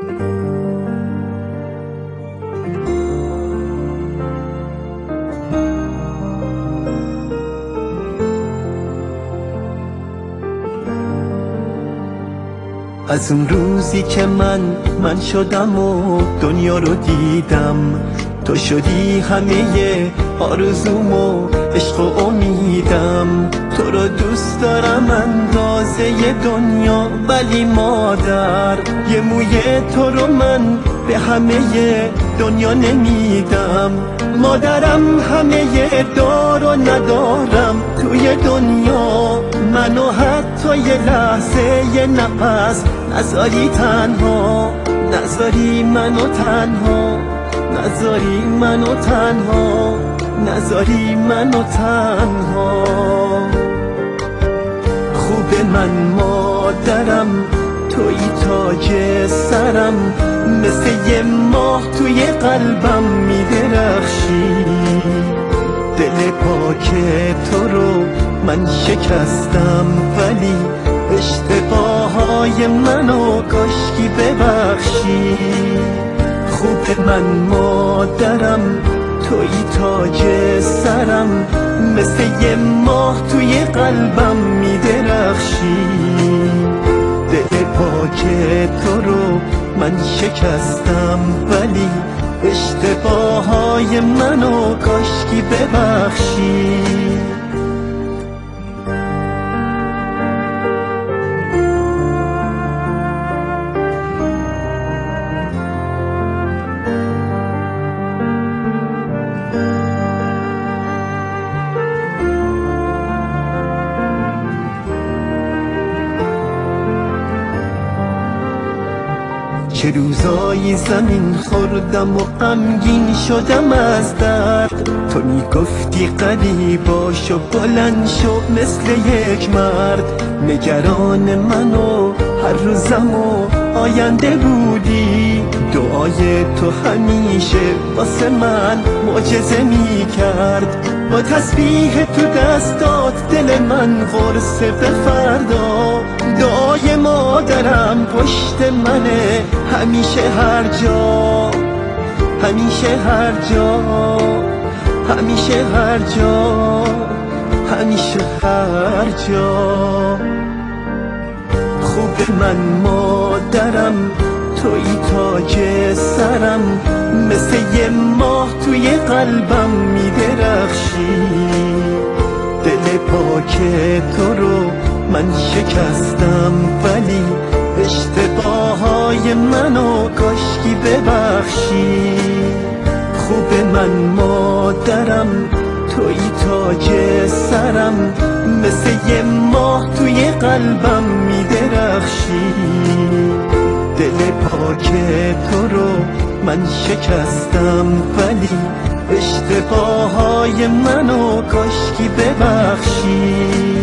از اون روزی که من شدم و دنیا رو دیدم، تو شدی همه آرزوم و عشق و امیدم. تو رو دوست دارم اندازه دنیا، ولی مادر یه موی تو رو من به همه دنیا نمیدم. مادرم همه دار و ندارم توی دنیا، منو حتی یه لحظه یه نفس نذاری تنها، نذاری منو تنها، نذاری منو تنها، نذاری منو تنها. خوب من مادرم، توی تاج سرم، مثل یه ماه توی قلبم میدرخشی. دل پاک تو رو من شکستم، ولی اشتباههای منو کاشکی ببخشی. خوب من مادرم، توی تاج سرم، مثل یه ماه توی قلبم میدرخشی. دل پاک تو رو من شکستم، ولی اشتباههای منو کاشکی ببخشی. چه روزایی زمین خوردم و غمگین شدم از درد. تو میگفتی قریبا شو، بلند شو مثل یک مرد. نگران منو هر روزم و آینده بودی، دعای تو همیشه واسه من معجزه میکرد. با تسبیح تو دستات دل من قرصه به فردا. دعای مادرم پشت منه همیشه هر جا، همیشه هر جا، همیشه هر جا، همیشه هر جا. خوب من مادرم، توی تاج سرم، مثل یه ماه توی قلبم میدرخشی. دل پاک تو رو من شکستم، ولی اشتباههای منو کاشکی ببخشی. خوب من مادرم، توی تاج سرم، مثل یه ماه توی قلبم میدرخشی. دل پاک تو رو من شکستم، ولی اشتباههای منو کاشکی ببخشی.